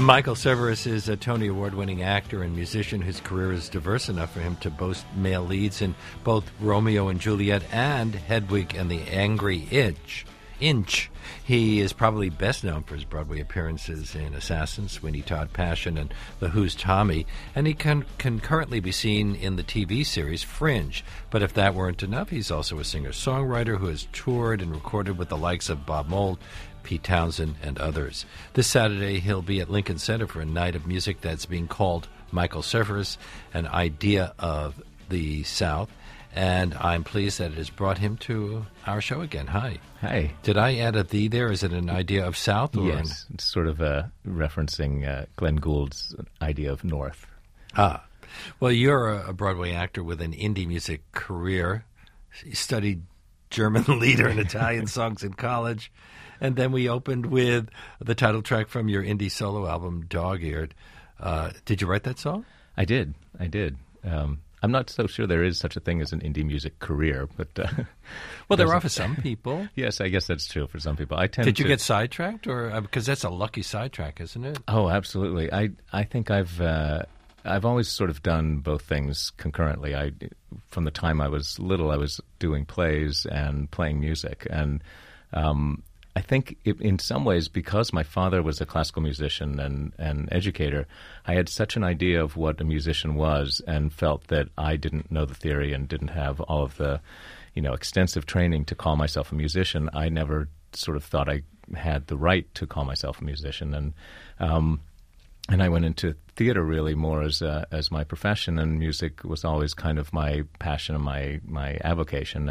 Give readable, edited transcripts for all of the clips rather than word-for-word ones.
Michael Cerveris is a Tony Award-winning actor and musician whose career is diverse enough for him to boast male leads in both Romeo and Juliet and Hedwig and the Angry Inch. He is probably best known for his Broadway appearances in Assassin, Sweeney Todd, Passion, and The Who's Tommy, and he can currently be seen in the TV series Fringe. But if that weren't enough, he's also a singer-songwriter who has toured and recorded with the likes of Bob Mould, Pete Townsend, and others. This Saturday, he'll be at Lincoln Center for a night of music that's being called Michael Cerveris, an idea of the South. And I'm pleased that it has brought him to our show again. Hi. Hi. Did I add a "the" there? Is it an idea of South? Or yes, it's sort of referencing Glenn Gould's idea of North. Ah. Well, you're a Broadway actor with an indie music career. You studied German lieder and Italian songs in college. And then we opened with the title track from your indie solo album, Dog-Eared. Did you write that song? I did. I'm not so sure there is such a thing as an indie music career, but well, there are for some people. Yes, I guess that's true for some people. Did you get sidetracked, or because that's a lucky sidetrack, isn't it? Oh, absolutely. I think I've always sort of done both things concurrently. From the time I was little, I was doing plays and playing music, and I think in some ways, because my father was a classical musician and educator, I had such an idea of what a musician was and felt that I didn't know the theory and didn't have all of the, extensive training to call myself a musician. I never sort of thought I had the right to call myself a musician. And I went into theater really more as my profession, and music was always kind of my passion and my avocation.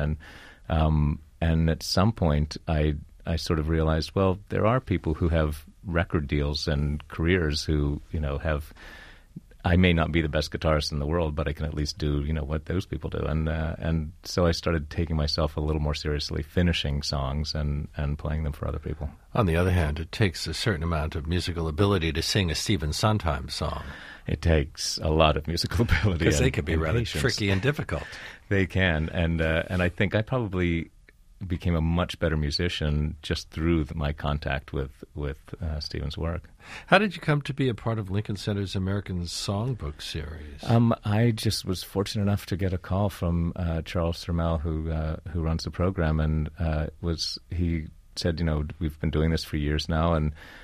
And at some point, I sort of realized, well, there are people who have record deals and careers who, have. I may not be the best guitarist in the world, but I can at least do, what those people do. And so I started taking myself a little more seriously, finishing songs and playing them for other people. On the other hand, it takes a certain amount of musical ability to sing a Stephen Sondheim song. It takes a lot of musical ability. Because they can be rather patience. Tricky and difficult. They can. And I think I probably became a much better musician just through my contact with Stephen's work. How did you come to be a part of Lincoln Center's American Songbook series? I just was fortunate enough to get a call from Charles Thurmell, who runs the program, and he said, we've been doing this for years now,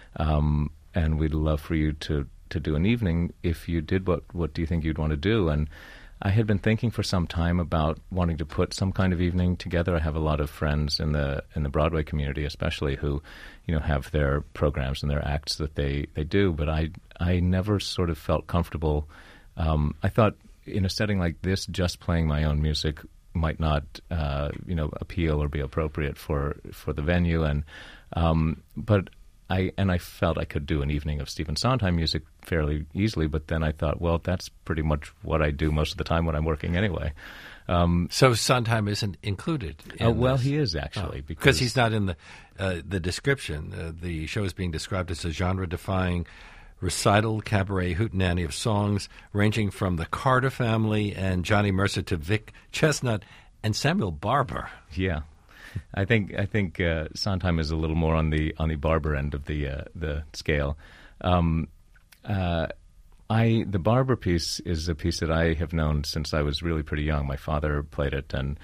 and we'd love for you to do an evening. If you did, what do you think you'd want to do? And I had been thinking for some time about wanting to put some kind of evening together. I have a lot of friends in the Broadway community, especially, who, have their programs and their acts that they do. But I never sort of felt comfortable. I thought in a setting like this, just playing my own music might not, appeal or be appropriate for the venue. And but I felt I could do an evening of Stephen Sondheim music fairly easily, but then I thought, well, that's pretty much what I do most of the time when I'm working anyway. So Sondheim isn't included in well, this? He is, actually. Because he's not in the description. The show is being described as a genre-defying recital, cabaret, hootenanny of songs ranging from the Carter Family and Johnny Mercer to Vic Chestnut and Samuel Barber. Yeah. I think Sondheim is a little more on the Barber end of the scale. The Barber piece is a piece that I have known since I was really pretty young. My father played it, and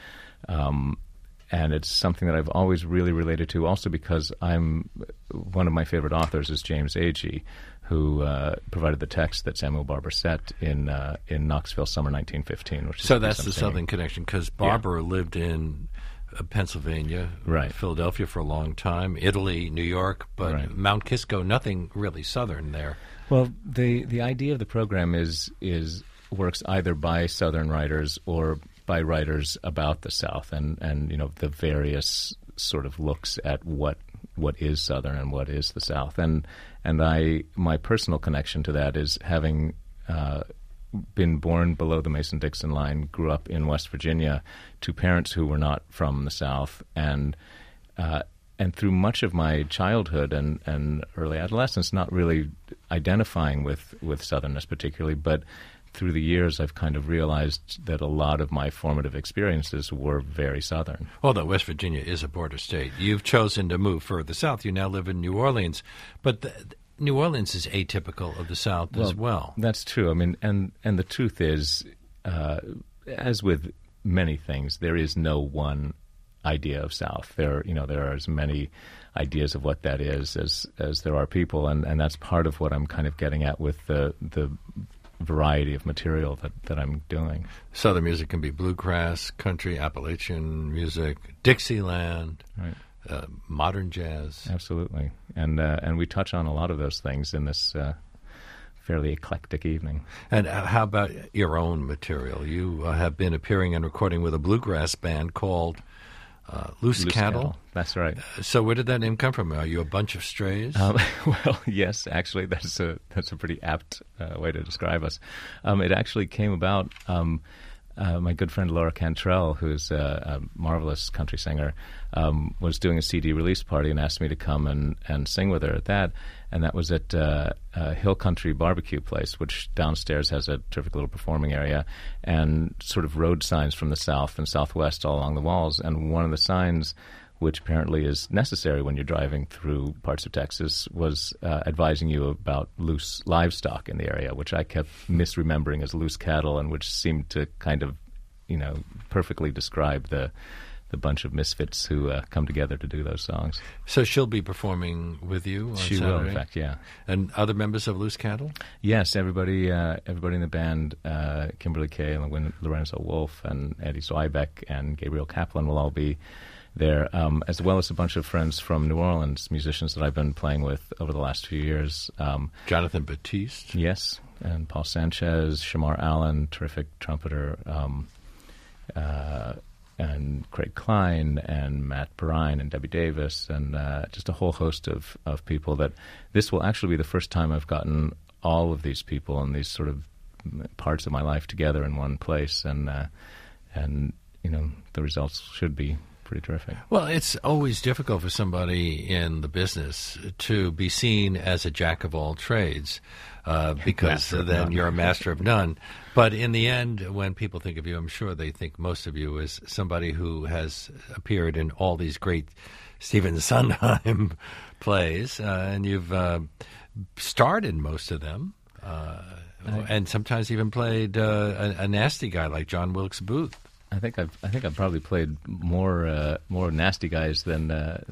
it's something that I've always really related to. Also because one of my favorite authors is James Agee, who provided the text that Samuel Barber set in Knoxville, summer 1915. Which is so that's the Southern connection, because Barber lived in Pennsylvania, right. Philadelphia for a long time, Italy, New York, but right. Mount Kisco, nothing really Southern there. Well, the idea of the program is works either by Southern writers or by writers about the South, and the various sort of looks at what is Southern and what is the South, and my personal connection to that is having been born below the Mason-Dixon line, grew up in West Virginia to parents who were not from the South, and through much of my childhood and early adolescence, not really identifying with Southernness particularly, but through the years I've kind of realized that a lot of my formative experiences were very Southern. Although West Virginia is a border state, you've chosen to move further south. You now live in New Orleans, but New Orleans is atypical of the South as well. That's true. I mean, and the truth is, as with many things, there is no one idea of South. There are as many ideas of what that is as there are people, and that's part of what I'm kind of getting at with the variety of material that I'm doing. Southern music can be bluegrass, country, Appalachian music, Dixieland, right. Modern jazz. Absolutely, and we touch on a lot of those things in this fairly eclectic evening. And how about your own material? You have been appearing and recording with a bluegrass band called Loose Cattle. That's right. So where did that name come from? Are you a bunch of strays? Well, yes, actually, that's a pretty apt way to describe us. It actually came about. My good friend Laura Cantrell, who's a marvelous country singer, was doing a CD release party and asked me to come and sing with her at that. And that was at Hill Country Barbecue Place, which downstairs has a terrific little performing area, and sort of road signs from the south and southwest all along the walls. And one of the signs, which apparently is necessary when you're driving through parts of Texas, was advising you about loose livestock in the area, which I kept misremembering as loose cattle, and which seemed to kind of, perfectly describe the bunch of misfits who come together to do those songs. So she'll be performing with you on She Saturday? will, in fact, yeah. And other members of Loose Cattle? Yes, everybody in the band, Kimberly Kay and Lorenzo Wolf and Eddie Zweibeck and Gabriel Kaplan will all be there, as well as a bunch of friends from New Orleans, musicians that I've been playing with over the last few years. Jonathan Batiste? Yes, and Paul Sanchez, Shamar Allen, terrific trumpeter, and Craig Klein, and Matt Perrine, and Debbie Davis, and just a whole host of people. That this will actually be the first time I've gotten all of these people and these sort of parts of my life together in one place, and the results should be pretty terrific. Well, it's always difficult for somebody in the business to be seen as a jack of all trades, because then you're a master of none. But in the end, when people think of you, I'm sure they think most of you as somebody who has appeared in all these great Stephen Sondheim plays, and you've starred in most of them, and sometimes even played a nasty guy like John Wilkes Booth. I think I've probably played more nasty guys than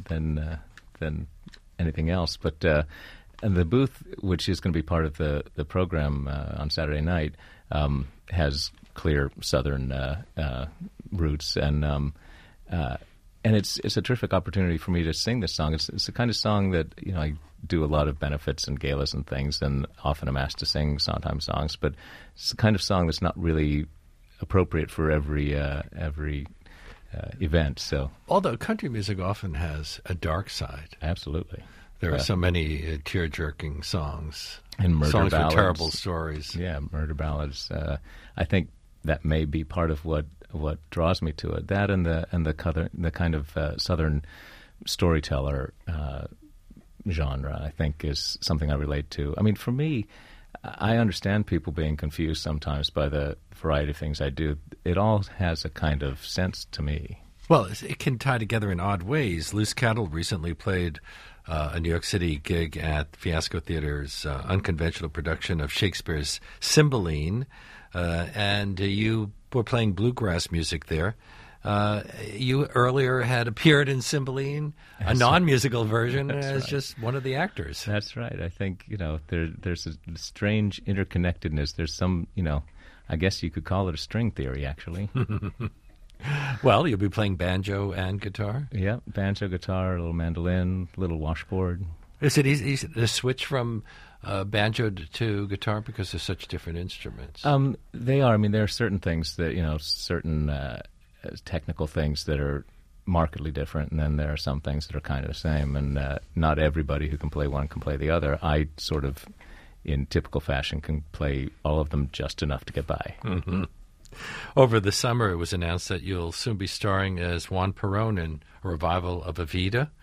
anything else. But and the booth, which is going to be part of the program on Saturday night, has clear Southern roots, and it's a terrific opportunity for me to sing this song. It's the kind of song that I do a lot of benefits and galas and things, and often I'm asked to sing Sondheim songs. But it's the kind of song that's not really appropriate for every event. So, although country music often has a dark side, absolutely, there are so many tear-jerking songs and murder songs ballads. With terrible stories. Yeah, murder ballads. I think that may be part of what draws me to it. That and the kind of Southern storyteller genre, I think, is something I relate to. I mean, for me, I understand people being confused sometimes by the variety of things I do. It all has a kind of sense to me. Well, it can tie together in odd ways. Loose Cattle recently played a New York City gig at Fiasco Theater's unconventional production of Shakespeare's Cymbeline, and you were playing bluegrass music there. You earlier had appeared in Cymbeline, a non-musical version, as just one of the actors. That's right. I think, there's a strange interconnectedness. There's some, I guess you could call it a string theory, actually. Well, you'll be playing banjo and guitar? Yeah, banjo, guitar, a little mandolin, a little washboard. Is it easy to switch from banjo to guitar because they're such different instruments? They are. I mean, there are certain things that, certain technical things that are markedly different, and then there are some things that are kind of the same, and not everybody who can play one can play the other. I sort of, in typical fashion, can play all of them just enough to get by. Mm-hmm. Over the summer, it was announced that you'll soon be starring as Juan Perón in a revival of Evita,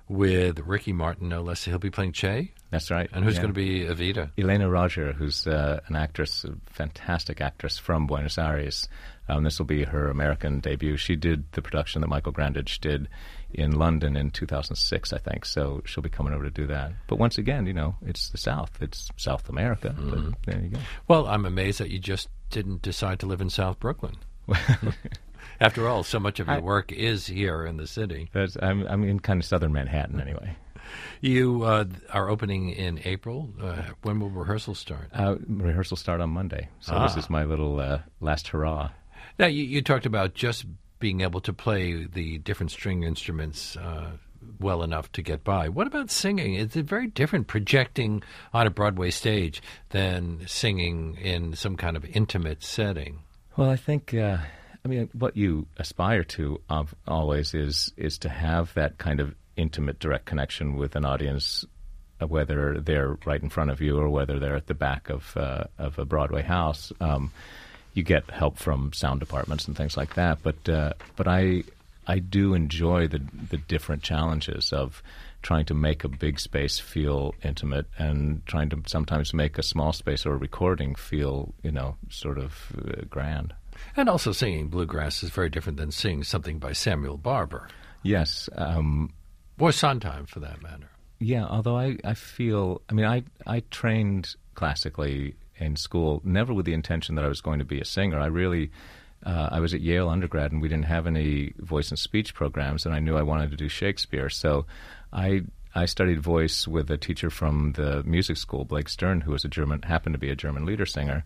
with Ricky Martin, no less. He'll be playing Che? That's right. And who's going to be Evita? Elena Roger, who's an actress, a fantastic actress from Buenos Aires. This will be her American debut. She did the production that Michael Grandage did in London in 2006, I think. So she'll be coming over to do that. But once again, it's the South. It's South America. Mm-hmm. But there you go. Well, I'm amazed that you just didn't decide to live in South Brooklyn. After all, so much of your work is here in the city. I'm in kind of southern Manhattan anyway. You are opening in April. When will rehearsals start? Rehearsals start on Monday. So this is my little last hurrah. Now, you talked about just being able to play the different string instruments well enough to get by. What about singing? Is it very different projecting on a Broadway stage than singing in some kind of intimate setting? Well, I think... what you aspire to always is to have that kind of intimate, direct connection with an audience, whether they're right in front of you or whether they're at the back of a Broadway house. You get help from sound departments and things like that, but I do enjoy the different challenges of trying to make a big space feel intimate and trying to sometimes make a small space or a recording feel, sort of grand. And also singing bluegrass is very different than singing something by Samuel Barber. Yes. Or Sondheim, for that matter. Yeah, although I feel... I trained classically in school, never with the intention that I was going to be a singer. I was at Yale undergrad, and we didn't have any voice and speech programs, and I knew I wanted to do Shakespeare. So I studied voice with a teacher from the music school, Blake Stern, who was happened to be a German lieder singer.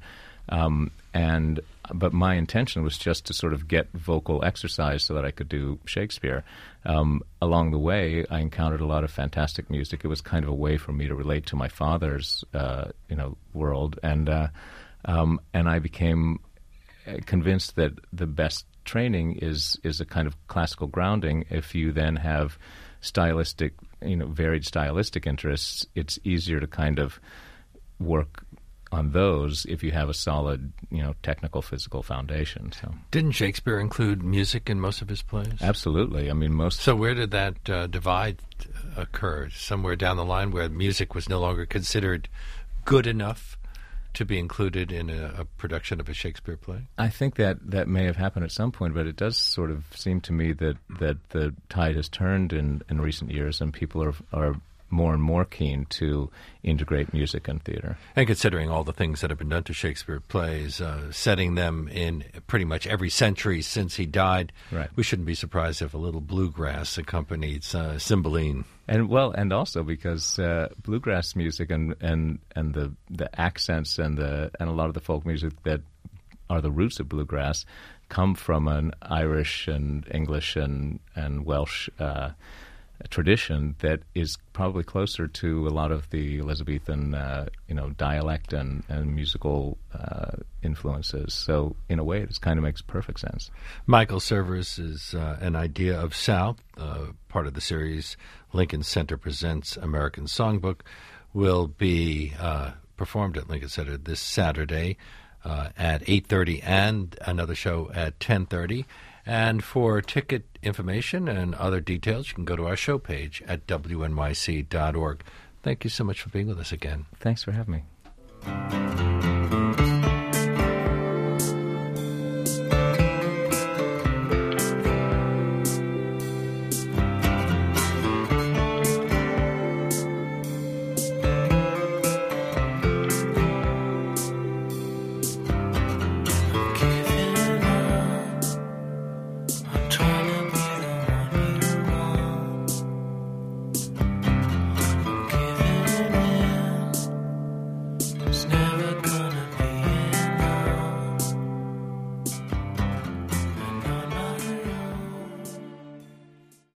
But my intention was just to sort of get vocal exercise so that I could do Shakespeare. Along the way, I encountered a lot of fantastic music. It was kind of a way for me to relate to my father's, world, and I became convinced that the best training is a kind of classical grounding. If you then have stylistic, varied stylistic interests, it's easier to kind of work on those if you have a solid, technical, physical foundation. So, didn't Shakespeare include music in most of his plays? Absolutely. So where did that divide occur? Somewhere down the line where music was no longer considered good enough to be included in a production of a Shakespeare play? I think that may have happened at some point, but it does sort of seem to me that the tide has turned in recent years, and people are more and more keen to integrate music and theater. And considering all the things that have been done to Shakespeare plays, setting them in pretty much every century since he died, right, we shouldn't be surprised if a little bluegrass accompanied Cymbeline. And also because bluegrass music and the accents and a lot of the folk music that are the roots of bluegrass come from an Irish and English and Welsh tradition that is probably closer to a lot of the Elizabethan, dialect and musical influences. So in a way, it kind of makes perfect sense. Michael Servers is An Idea of South, part of the series Lincoln Center Presents American Songbook, will be performed at Lincoln Center this Saturday at 8:30 and another show at 10:30. And for ticket information and other details, you can go to our show page at wnyc.org. Thank you so much for being with us again. Thanks for having me.